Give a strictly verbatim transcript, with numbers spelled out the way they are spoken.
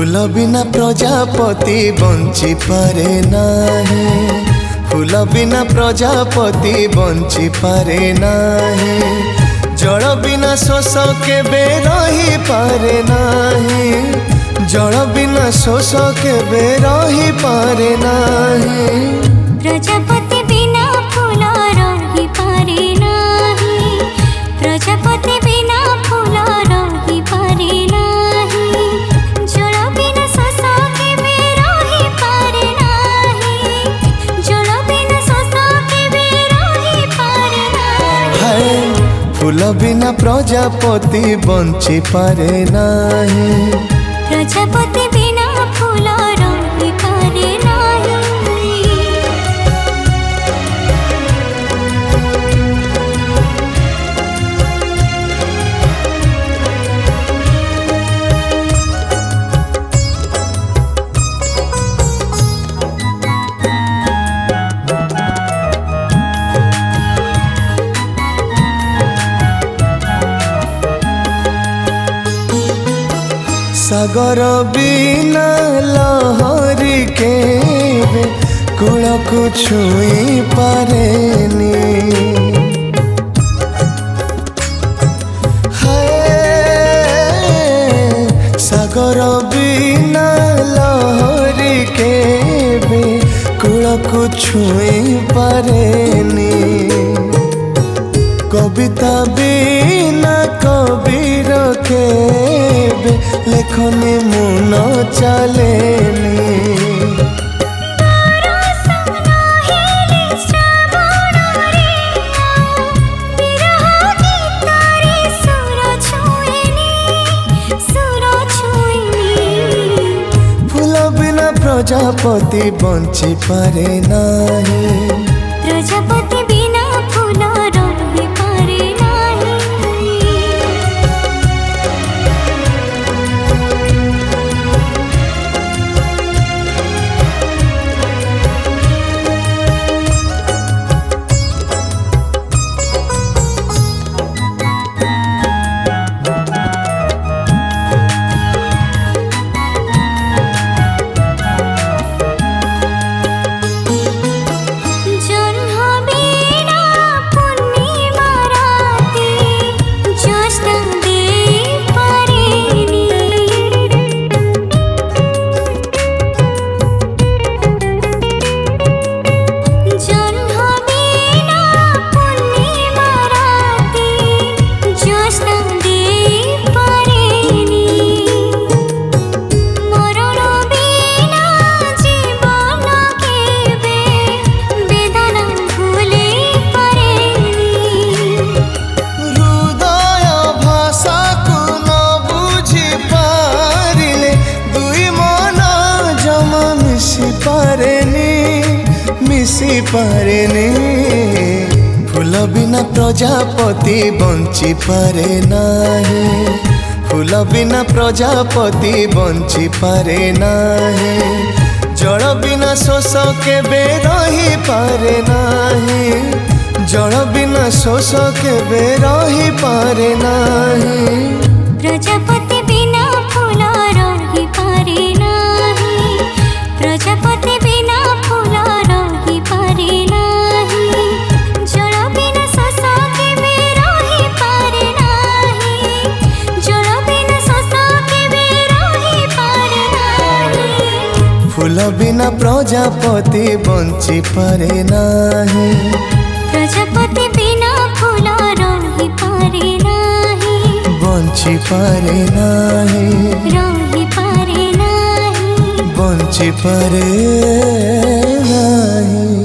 फूल बिना प्रजापति बंची पारे नाही। फूल बिना प्रजापति बंची पारे नाही। जल बिना शोष केबे रही पारे नाही। जल बिना शोष केबे रही पारे नाही। प्रजापति बिना फूल रही पारे नाही। प्रजापति बिना फूल रही पारे नाही। जल बिना शोष केबे रही पारे नाही। जल बिना शोष केबे रही पारे नाही। फूल बिना प्रजापति बंची पारे नाही। प्रजापति बिना फूल रही पारे नाही। सागर बिना लहरी के कूल को छुई पारेनी। सागर बिना लहरी के कूल को छुई पारेनी। कविता बिना कबीर के लेखनी मुन चलेनी। फूल बिना प्रजापति बंची पारे नाही। प्रजापति बिना फूल रही पारे नाही। मिसी पारेनी। फूल बिना प्रजापति बंची पारे नाही। फूल बिना प्रजापति बंची पारे नाही। जल बिना शोष केबे रही पारे नाही। जल बिना शोष केबे रही पारे नाही। प्रजापति बिना फूल रही पारे नाही। प्रजापति बिना फूल रही पारे नाही। जल बिना शोष केबे रही पारे नाही। जल बिना शोष केबे रही पारे नाही। फूल बिना प्रजापति बंची पारे नाही। प्रजापति बिना फूल रही पारे नाही। बंची पारे नाही। रही पारे नाही। बंची पारे नाही।